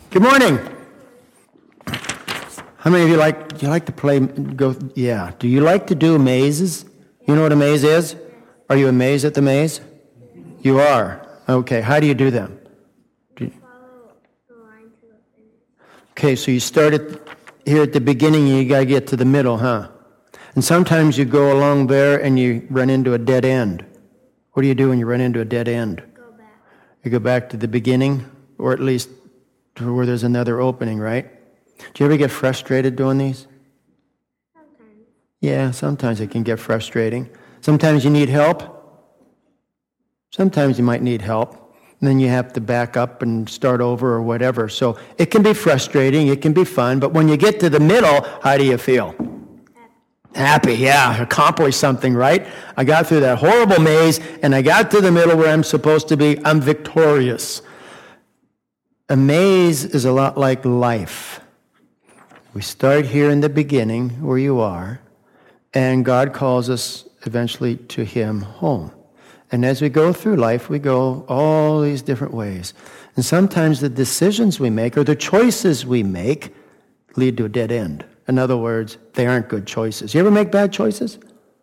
Good morning. How many of you do you like to play, yeah. Do you like to do mazes? You know what a maze is? Are you amazed at the maze? You are. Okay, how do you do them? Follow the line to the finish. Okay, so you start here at the beginning and you got to get to the middle, huh? And sometimes you go along there and you run into a dead end. What do you do when you run into a dead end? Go back. You go back to the beginning, or at least to where there's another opening, right? Do you ever get frustrated doing these? Sometimes. Yeah, sometimes it can get frustrating. Sometimes you need help. Sometimes you might need help. And then you have to back up and start over or whatever. So it can be frustrating, it can be fun, but when you get to the middle, how do you feel? Happy, yeah. Accomplished something, right? I got through that horrible maze, and I got to the middle where I'm supposed to be. I'm victorious. A maze is a lot like life. We start here in the beginning, where you are, and God calls us eventually to Him home. And as we go through life, we go all these different ways. And sometimes the decisions we make or the choices we make lead to a dead end. In other words, they aren't good choices. You ever make bad choices?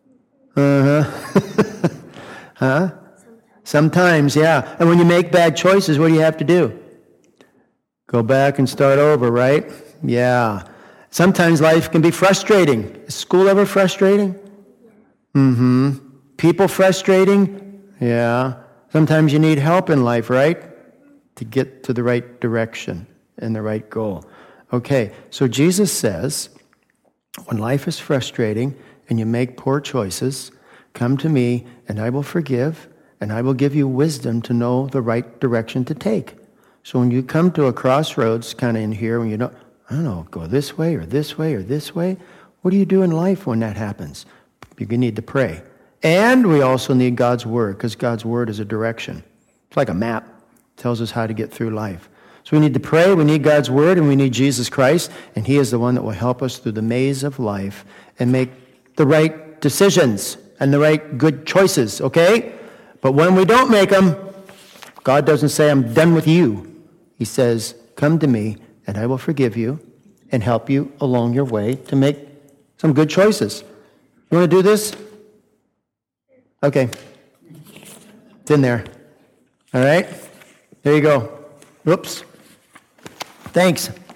Uh-huh. Huh? Sometimes, yeah. And when you make bad choices, what do you have to do? Go back and start over, right? Yeah. Sometimes life can be frustrating. Is school ever frustrating? Mm-hmm. People frustrating? Yeah. Sometimes you need help in life, right? To get to the right direction and the right goal. Okay, so Jesus says, when life is frustrating and you make poor choices, come to me and I will forgive and I will give you wisdom to know the right direction to take. So when you come to a crossroads kind of in here, when you don't, I don't know, go this way or this way or this way, what do you do in life when that happens? You need to pray. And we also need God's Word, because God's Word is a direction. It's like a map. It tells us how to get through life. So we need to pray, we need God's Word, and we need Jesus Christ, and He is the one that will help us through the maze of life and make the right decisions and the right good choices, okay? But when we don't make them, God doesn't say, I'm done with you. He says, come to me, and I will forgive you and help you along your way to make some good choices. You want to do this? Okay. It's in there. All right? There you go. Whoops. Thanks.